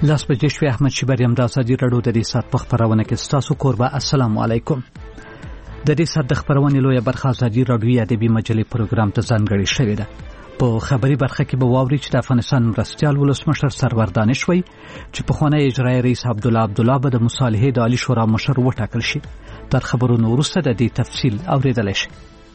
لاس بجې شوې احمد شیبر یم د ازادي راډیو د دې ساعت په خبرونه کې ستاسو کوربه السلام علیکم. د دې ساعت د خبرونې لویه برخه ازادي راډیو ادبي مجلې پروګرام ته ځانګړې شوې ده. په خبري برخه کې به واوري چې د افغانستان مرستیال ولسمشر سرور دانش وایي چې پخوانی اجرایي رئیس عبدالله به د مصالحې د عالی شورا مشر وټاکل شي. تر خبرونو وروسته د دې تفصیل اوریدلی شي.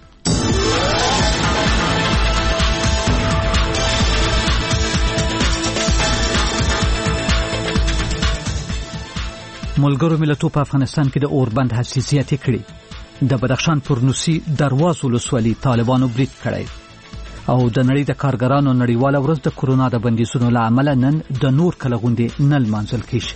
ملګرو ملتونو په افغانستان کې د اوربند حساسیت کړي. د بدخشان پرنوسی درواز ولسوالي طالبانو برید کړی او د نړۍ د کارګرانو نړیواله ورځ د کورونا د بندیزونو له امله نن د نور کله غونډې نه لمانځل کیږي.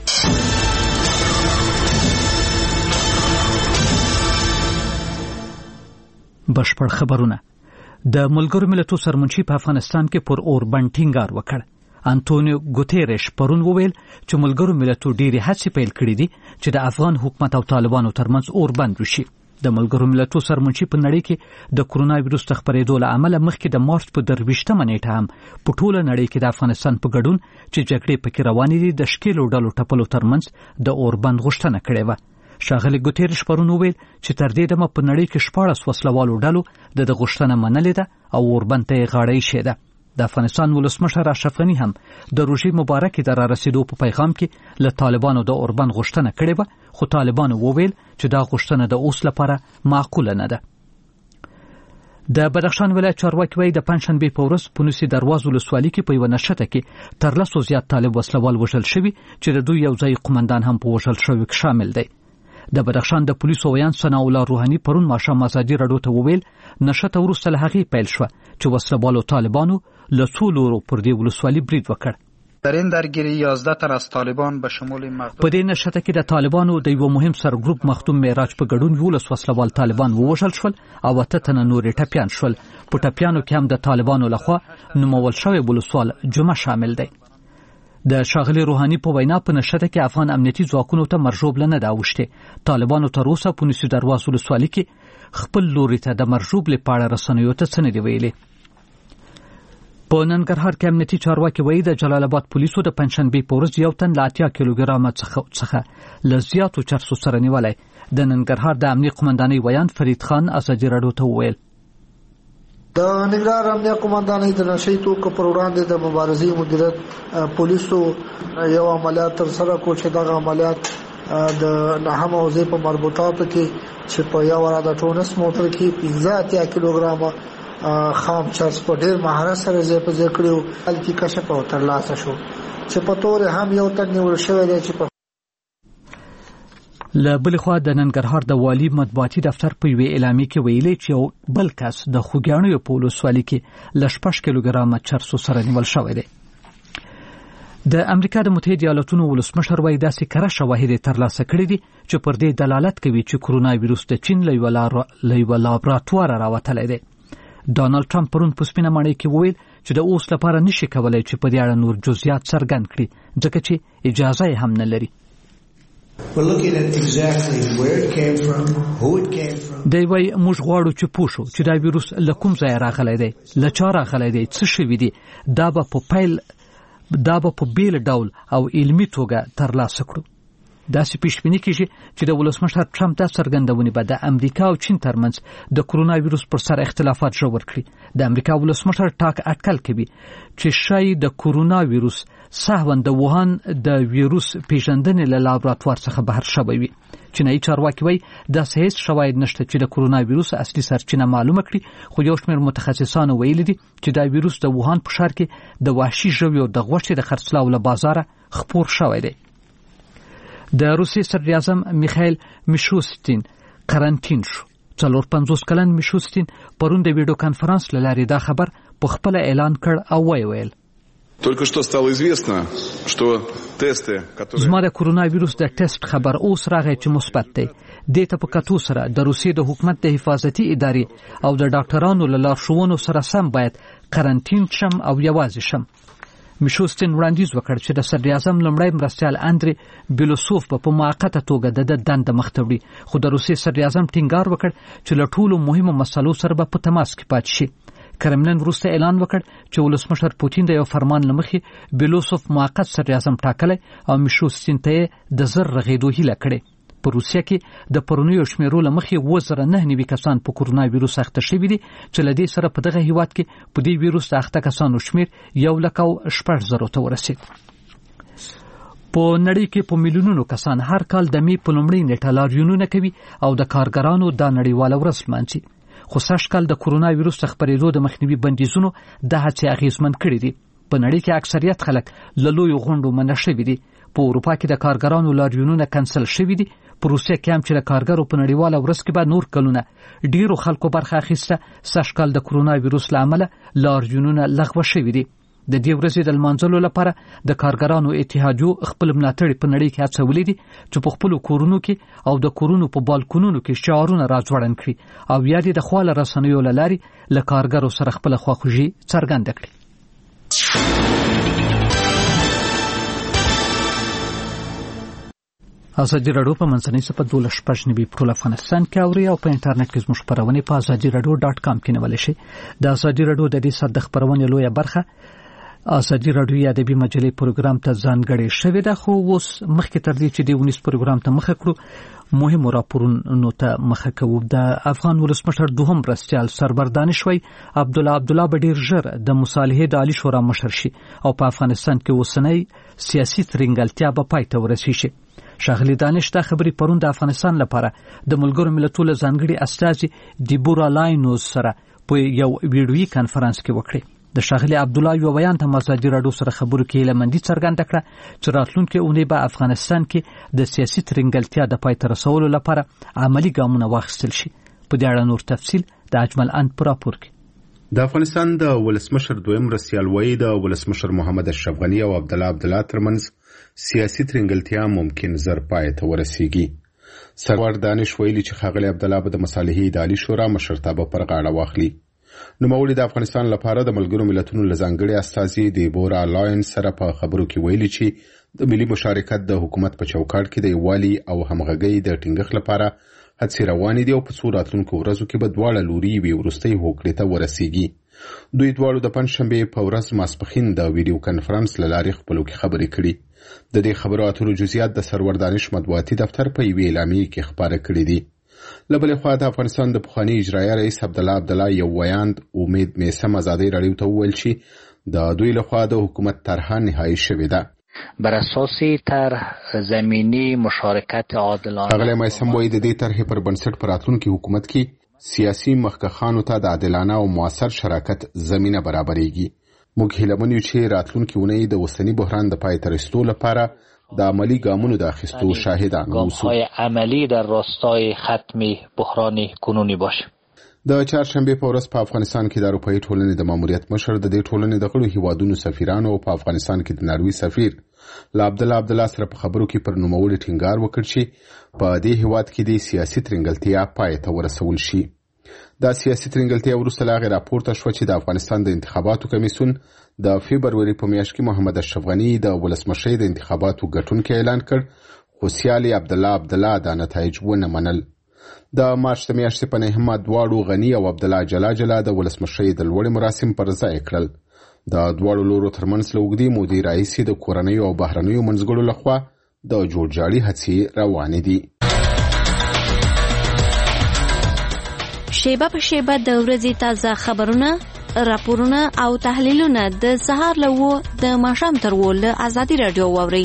بشپړ خبرونه. د ملګرو ملتونو سرمنشي په افغانستان کې پر اوربند ټینګار وکړ. انټونیو ګوتيريش پرون وویل چې ملګرو ملتونو ډېری هڅې پیل کړې دي چې د افغان حکومت او طالبانو ترمنځ اوربند وشي. د ملګرو ملتونو سرمنشي په نړۍ کې د کورونا وایروس د خپرېدو له امله مخکې د مارچ په 23مه نیټه هم په ټوله نړۍ کې د افغانستان په ګډون چې جګړې پکې روانې دي د شکیلو ډلو ټپلو ترمنځ د اوربند غوښتنه کړې وه. ښاغلي ګوتيريش پرون وویل چې تر دې دمه په نړۍ کې 14 وسلوالو ډلو د غوښتنه منلې ده او اوربند ته یې غاړه ایښې ده. د افغانستان ولسمشر اشرف غني هم د روژې مبارکې د رارسېدو په پیغام کې له طالبانو د اوربند غوښتنه کړې وه، خو طالبانو وویل چې دا غوښتنه د اوس لپاره معقوله نه ده. د بدخشان ولایت چارواکي وایي د پنجشنبې په ورځ په نوسي درواز ولسوالي کې په یوه نښته کې تر 10 زیات طالب وسلوال وژل شوي چې د دوی یو ځایي قومندان هم په وژل شویو کې شامل دی. د بدخشان د پولیسو ویان ثناء الله روحاني پرون ماښام ازادي راډیو ته وویل نښته وروسته له هغې پیل شوه چې وسلوالو طالبانو له څو لورو پر دې ولسوالي برید وکړ. در این درگیری 11 تن از طالبان به شمول مخدوم په دې نښته کې د طالبانو د یو مهم سرګروپ مخدوم معراج په ګډون 11 وسلوال طالبان ووژل شول او 8 تنه نور ټپیان شول. په ټپیانو کې هم د طالبانو لخوا نومول شوی ولسوال جمعه شامل دی. د ښاغلي روحاني په وینا په نښته کې افغان امنیتي ځواکونو ته مرژوبله نه ده اوښتې. طالبانو تر اوسه په نوسي درواز ولسوالي کې خپل لوري ته د مرژوبلې په اړه رسنیو ته څه نه دي ویلي. په ننګرهار کې امنیتي چارواکي وایي د جلال آباد پولیسو د پنجشنبې په ورځ یو تن له 80 کیلوګرامه څخه له زیاتو چرسو سره نیولی. د ننګرهار د امنیه قومندانۍ ویان فرید خان ازادي راډیو ته وویل د ننګرهار امنیه قومندانۍ د نشئی توکو پر وړاندې د مبارزې مدیریت پولیسو یو عملیات تر سره کو چې دغه عملیات د نهم حوزې په مربوطاتو کې چې په یو راده ټونس موټر کې 15 کیلوګرامه خام چرس په ډېر مهارت سره زې په ذکر کړو الکی کشف او ترلاسه شو چې په تور هم یو تن نیول شوی دی چې په له بل خوا د ننګرهار د والی مطبوعاتي دفتر په یوې اعلامیه کې ویلي چې یو بل کس د خوږیاڼیو په ولسوالي کې له 6 کیلوګرامه چرسو سره نیول شوی دی. د امریکا د متحده ایالاتونو ولسمشر وایي داسې کره شواهد ترلاسه کړي دي چې پر دې دلالت کوي چې کورونا وایروس د چین له یوه لابراتوار راوتلی دی. ډانلډ ټرمپ پرون په سپینه ماڼۍ کې وویل چې د اوس لپاره نشي کولای چې په دې اړه نور جزئیات څرګند کړي ځکه چې اجازه یې هم نه لري. دی وایي موږ غواړو چې پوه شو چې دا ویروس له کوم ځایه راغلی دی، له چا راغلی دی، څه شوي دي. دا به په بیل ډول او علمي توګه ترلاسه کړو. داسې پیشبیني کېږي چې د ولسمشر ټرمپ دا څرګندونې به د امریکا او چین ترمنځ د کورونا وایروس پر سر اختلافات ژور کړي. د امریکا ولسمشر ټاک اټکل کوي چې شاید د کورونا وایروس سهواً د ووهان د وایروس پیژندنې له لابراتوار څخه بهر شوی وي. چینایي چارواکي وایي داسې هیڅ شواهد نشته چې د کورونا وایروس اصلي سرچینه معلومه کړي، خو یو شمېر متخصصانو ویلي دي چې دا وایروس د ووهان په ښار کې د وحشي ژویو د غوښې د خرڅلاو له بازاره خپور شوی دی. د روسیې صدر اعظم میخایل میشوستین قرنطین شو. 45 کلن میشوستین پرون د ویډیو کانفرنس له لارې دا خبر په خپل اعلان کړ او ویل Только что стало известно, что тесты, которые زما د کورونا وایروس د ټیسټ خبر اوس راغی چې مثبت دی. دې ته په کتو سره د روسیې د حکومت د حفاظتي ادارې او د ډاکټرانو له لارښوونو سره سم باید قرنطین شم او یوازې شم. میشوستین وړاندیز وکړ چې د صدر اعظم لومړی مرستیال اندری بیلوسوف په موقته توګه د دنده مخ ته وړي، خو د روسیې صدر اعظم ټینګار وکړ چې له ټولو مهمو مسلو سره به په تماس کې پاتې شي. کرملن وروسته اعلان وکړ چې ولسمشر پوتین د یو فرمان لمخې بیلوسوف موقت صدر اعظم ټاکلی او میشوستین ته د زر رغېدو هیله کړې. په روسیه کې د پرونیو شمیرو لمخې 2009 کسان په کورونا ویروس اخته شوي دي چې له دې سره په دغه هیواد کې په دې ویروس اخته کسانو شمیر 1,06,000 ته ورسید. په نړۍ کې په میلیونونو کسان هر کال د می په لومړۍ نیټه لاریونونه کوي او د کارګرانو د نړیواله ورځ لمانځي. خو سږ کال د کورونا ویروس خپرېدو د مخنیوي بندیزونو د هڅې اغیزمن کړي دي. په نړۍ کې اکثریت خلک له لویو غونډو منع شوي دي. په اروپا کې د کارګرانو لاریونونه کنسل شوي دي. په روسیه کې هم چې د کارګرو په نړیواله ورځ کې به نور کلونه ډیرو خلکو برخه اخیسته، سږ کال د کورونا ویروس له امله لاریونونه لغوه شوي دي. د دې ورځې د لمانځلو لپاره د کارګرانو اتحادیو خپل ملاتړي په نړۍ کې هڅولي دي چې په خپلو کورونو کې او د کورونو په بالکونونو کې شعارونه راځوړند کړي او یا د خواله رسنیو له لارې له کارګرو سره خپل خواخوږي څرګنده کړي. ازادي راډیو په منځنۍ صفحه 12 په ټول افغانستان کې اوري او په انټرنیټ کې زموږ خبرونه په azadiradio.com کې نیول شي. د ازادي راډیو د دې ساده خبرونه لویه برخه ازادي راډیو ادبي مجلې پروګرام ته ځانګړې شوې ده. خو اوس مخکې تر دې چې د ونیس پروګرام ته مخه کړو مهم راپورونو ته مخه کوو. د افغان ولسمشر دوهم مرستیال سرور دانشوي عبدالله بډیر ژر د مصالحې د عالی شورا مشر شي او په افغانستان کې اوسنۍ سیاسي ترنګلتیا به پای ته ورسیږي. شاغلی دانش دا خبري پرون د افغانستان لپاره د ملګرو ملتونو ځانګړي استازي دیبورا لاینوز سره په یو ویډیویي کانفرنس کې وکړي. د شاغلی عبدالله یو بیان ته ازادي راډیو سره خبرو کې لمندي څرګنده کړه چې راتلونکي اونۍ به افغانستان کې د سیاسي ترنګلتیا د پای ته رسولو لپاره عملی ګامونه واخیستل شي. په دې اړه نور تفصیل د اجمل اند په راپور کې. د افغانستان د ولسمشر دویم مرستیال وایي د ولسمشر محمد اشرف غنی او عبدالله ترمنځ سیاسي ترنګلتیا ممکن زر پای ته ورسیږي. سرور دانش ویلي چې ښاغلی عبدالله به د مصالحې د عالی شورا مشرتابه پر غاړه واخلي. نوموړي د افغانستان لپاره د ملګرو ملتونو له ځانګړي استازي دیبورا لاینز سره په خبرو کې ویلي چې د ملي مشارکت د حکومت په چوکاټ کې د یووالي او همغږۍ د ټینګښت لپاره هڅې روانې دي او په څو راتلونکو ورځو کې به دواړه لوري یوې وروستۍ هوکړې ته ورسیږي. دوی دواړو د پنجشنبې په ورځ ماسپښین د ویډیو کنفرانس له لارې خپلو کې خبرې کړي. د دې خبرو اترو جزئیات د سرور دانش مطبوعاتي دفتر په یوې اعلامیې کې خپاره کړي دي. له بلې خوا د افغانستان د پخواني اجرایه رئیس عبدالله یو ویاند امید میسم ازادي راډیو ته وویل چې د دوی لخوا د حکومت طرحه نهایی شوې ده. بر اساس طرح زمینی مشارکت عادلانه. ښاغلی میسم وایي د دې طرحې پر بنسټ په راتلونکي حکومت کې سیاسي مخکښانو ته د عادلانه او موثر شراکت زمینه برابرېږي. موږ هیله من یو چې راتلونکي اونۍ د اوسني بحران د پای ته رسیدو لپاره د عملی ګامونو د اخیستو شاهدان اوسو. ګام‌های عملی در راستای ختم بحران کنونی باشه. د چهارشنبه په ورځ په افغانستان کې د اروپایي ټولنې د ماموریت مشر د دې ټولنې د غړو هیوادونو سفیرانو او په افغانستان کې د ناروی سفیر له عبدالله سره په خبرو کې پر نوموړي ټینګار وکړ چې په دې هیواد کې د سیاسي ترنګلتیا پای ته ورسول شي. دا سیاسي ترنګلتیا وروسته له هغې راپورته شوه چې د افغانستان د انتخاباتو کمیسیون د فبروري په میاشت کې محمد اشرف غنی د ولسمشۍ د انتخاباتو ګټونکی اعلان کړ، خو سیال عبدالله دا نتایج ونه منل. د مارچ د میاشتې په نهمه دواړو غنی او عبدالله جلا د ولسمشۍ د لوړې مراسم پر ځای کړل. د دواړو لورو ترمنځ له اوږدې مودې راهیسې د کورنیو او بهرنیو منځګړو لخوا د جوړجاړي هڅې روانې دي. شیبه په شیبه د ورځې تازه خبرونه، راپورونه او تحلیلونه د سهار له 9 د ماښام تر 10 له ازادي راډیو واورئ.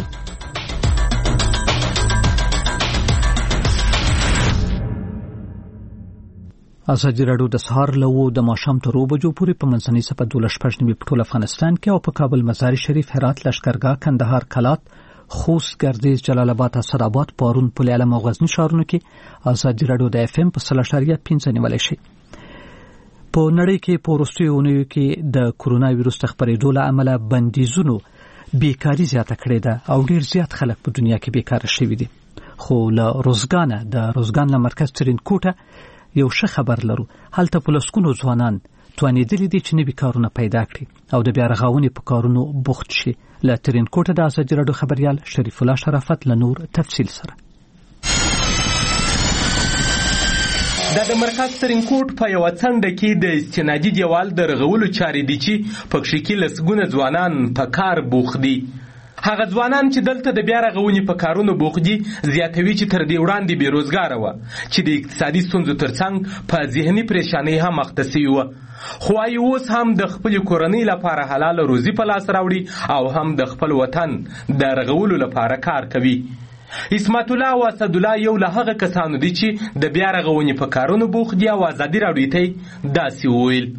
ازادي راډیو د سهار له 9 د ماښام تر 10 بجو پورې په منځنۍ صفحه 12 په ټول افغانستان کې او په کابل، مزار شریف، هرات، لشکرګاه، کندهار، کلات، خوست، گردیز، جلال آباد، اسداباد، پارون، پل علم او غزنی ښارونو کې ازادي راډیو د FM په 0.5 نیولای شي. په نړۍ کې په وروستیو اونیو کې د کورونا ویروس خپرېدو له امله بندیزونو بیکاری زیاته کړې ده او ډیر زیات خلک په دنیا کې بیکاره شوي دي. خو له روزګان له مرکز ترینکوټه یو ښه خبر لرو. هلته په لسګونو ځوانان توانېدلي دي چې نوي کارونه پیدا کړي او د بیا رغونې په کارونو بوخت شي. له ترینکوټه د ازادي راډیو خبريال شریف الله شرافت له نور تفصیل سره. د مرکز ترینکوټ په یو څنډه کې د استنادي دیوال د رغولو چارې دي چې پکې کې لسګونه ځوانان په کار بوخت دي. هغه ځوانان چې دلته د بیا رغونې په کارونو بوخت دي زیاتوي چې تر دې وړاندې بېروزګاره وه چې د اقتصادي ستونزو ترڅنګ په ذهني پریشانۍ هم اخته سوي وه، خو وايي اوس هم د خپلې کورنۍ لپاره حلاله روزي په لاس راوړي او هم د خپل وطن د رغولو لپاره کار کوي. اسمت الله او اسدالله یو له هغه کسانو دي چې د بیا رغونې په کارونو بوخت دي او ازادي راډیو ته داسې وویل: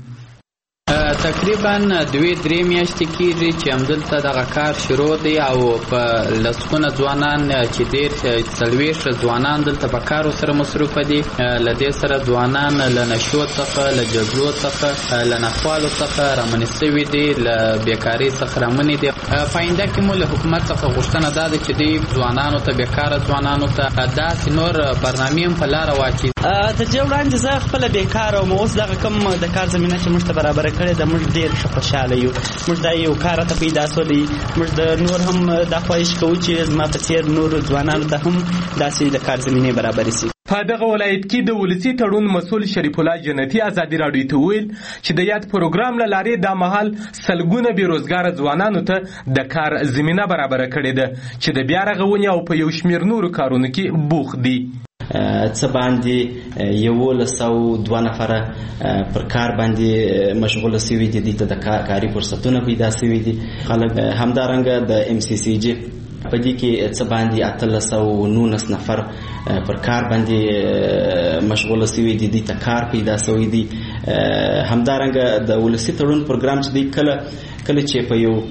تقریبا 2-3 میاشتې کېږي چې همدلته دغه کار شروع دی او په لسګونه ځوانان چې ډېر 40 ځوانان دلته په کار سره مصروفه دي. له دې سره ځوانان له نشو څخه، له جګړو څخه، له ناخوالو څخه رامنې سوي دي، له بیکارۍ څخه رامنې دي. په آینده کې مو له حکومت څخه غوښتنه دا ده چې دوی ځوانانو ته، بیکاره ځوانانو ته داسې نور برنامې هم په لاره واچوي. تر دې وړاندې زه خپله بیکاره وم، اوس دغه کوم د کار زمینه چې موږ ته برابره کړې ده موږ ډېر ښه خوشحاله یو. موږ دا یو کار راته پیدا سولی، موږ د نور هم دا خواهش کوو چې زما په څېر نورو ځوانانو ته هم داسې د کار زمینې برابرې شي. په دغه ولایت کې د ولسي تړون مسؤل شریف الله جنتي ازادي راډیو ته ویل چې د یاد پروګرام له لارې دا مهال سلګونه بېروزګاره ځوانانو ته د کار زمینه برابره کړې ده چې د بیا رغونې او په یو شمېر نورو کارونو کې بوخت دي. څه باندې 102 نفره پر کار باندې مشغوله سوي دي، دې ته د کاري فرصتونه پیدا سوي دي. خلک همدارنګه د MCCG په دې کې څه باندې 819 نفر پر کار باندې مشغوله سوي دي، دې ته کار پیدا سوي دي. همدارنګه د ولسي تړون پروګرام چې دی کله چې په یو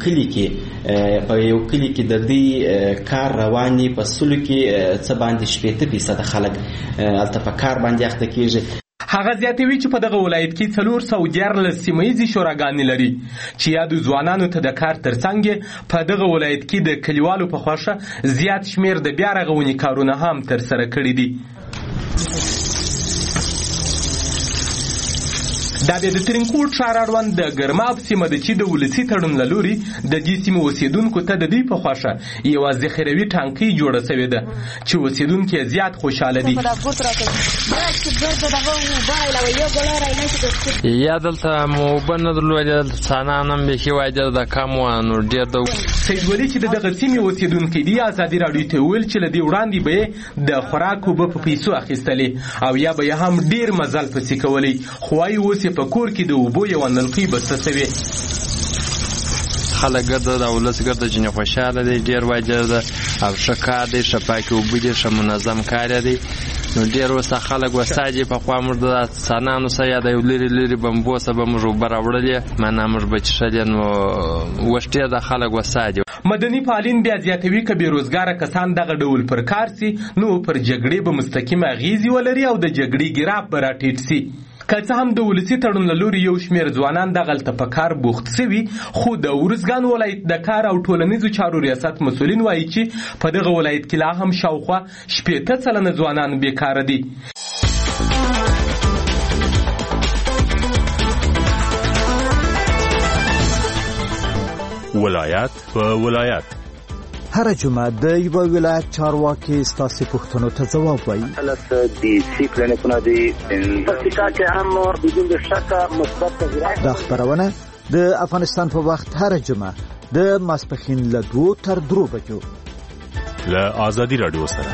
کلی کې د دې کار رواني په سلو کې څه باندې 80% خلک هلته په کار باندې اخته کېږي. هغه زیاتوي چې په دغه ولایت کې 414 سیمه ییزې شوراګانې لري چې یادو ځوانانو ته د کار ترڅنګ په دغه ولایت کې د کلیوالو په خوښه زیات شمیر د بیا رغونې کارونه هم ترسره کړي دي. دا د ترینکوټ ښار اړوند د ګرماب سیمه ده چې د ولسي تړون له لوري د دې سیمې اوسېدونکو ته د دوی په خوښه یوه ذخیروي ټانکۍ جوړه سوې ده چې اوسېدونکي یې زیات خوشحاله دي. یا دلته مو اوبه نه درلودې، انسانان هم بیخي وایي د کم وه، نو ډېر د سید ولي چې د دغه سیمې اوسېدونکی دي ازادي راډیو ته وویل چې له دې وړاندې به یې د خوراک اوبه په پیسو اخیستلې او یا به یې هم ډېر مزل پسې کولی، خو وایي اوس په کور کې د اوبو یوه نلکۍ بسته سوې. خلک ګرده د ولس ګرده جنې خوشحاله دی، ډېر واجر ده او ښه کار دی، ښه پاکې اوبه دي، ښه منظم کار دی. نو ډېر اوس خلک وسایي پخوا موږ د انسانانو سره یا د یو لرې بمبو سره به موږ اوبه راوړلې، معنا موږ به څښلې، نو اوس ډېر د خلک وسایي. مدني فعالین بیا زیاتوي که بېروزګاره کسان دغه ډول پر کار سي نو پر جګړې به مستقیمه اغیزې ولري او د جګړې ګراف به راټیټ سي. که څه هم د ولسي تړون له لوري یو شمېر ځوانان دغلته په کار بوخت سوي، خو د ارزګان ولایت د کار او ټولنیزو چارو ریاست مسؤلین وایي چې په دغه ولایت کې لا هم شاوخوا 80% ځوانان بیکاره دي. ولایت په ولایت هر جمعه د یو ولایت چارواکي ستاسو پوښتنو ته ځواب وایي. دا خبرونه د افغانستان په وخت هر جمعه د ماسپښین له 2 تر 3 بجو له ازادي رادیو سره.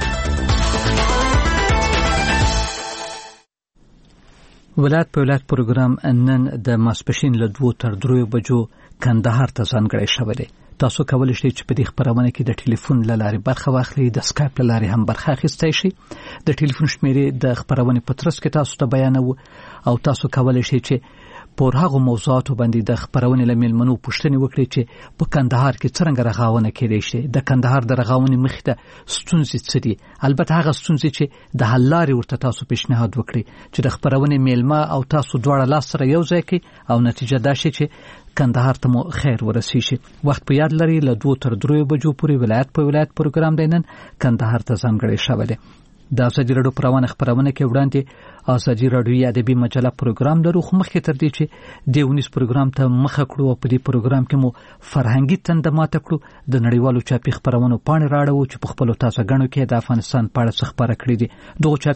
ولایت په ولایت پروګرام نن د ماسپښین له 2 تر 3 بجو کندهار ته ځانګړی شوی دی. تاسو کولی شئ چې په دې خبرونه کې د ټلیفون له لارې برخه واخلئ، د سکایپ له لارې هم برخه اخیستی شئ. د ټلیفون شمیرې د خبرونې په ترڅ کې تاسو ته بیانوو او تاسو کولی شئ چې پر هغو موضوعاتو باندې د خبرونې له میلمنو پوښتنې وکړئ چې په کندهار کې څرنګه رغاونه کېدی شي، د کندهار د رغاونې مخې ته ستونزې څه دي، البته هغه ستونزې چې د حل لارې ورته تاسو پیشنهاد وکړئ چې د خبرونې میلمه او تاسو دواړه لاس سره یو ځای کړئ او نتیجه دا شي چې کندهار ته مو خیر ورسیږي. وخت په یاد لري له 2 تر 3 بجو پورې ولایت په ولایت پروګرام دی نن کندهار ته ځانګړی شوی دی. د ازادي راډیو په روانه خبرونه کې وړاندې ازادي راډیو ادبي مجله پروګرام لرو، خو مخکې تر دې چې د ونیس پروګرام ته مخه کړو او په دې پروګرام کې مو فرهنګي تنده ماته کړو، د نړیوالو چاپي خبرونو پاڼې راړو چې په خپلو تازه ګڼو کې د افغانستان په اړه څه خبره کړې دي. دغه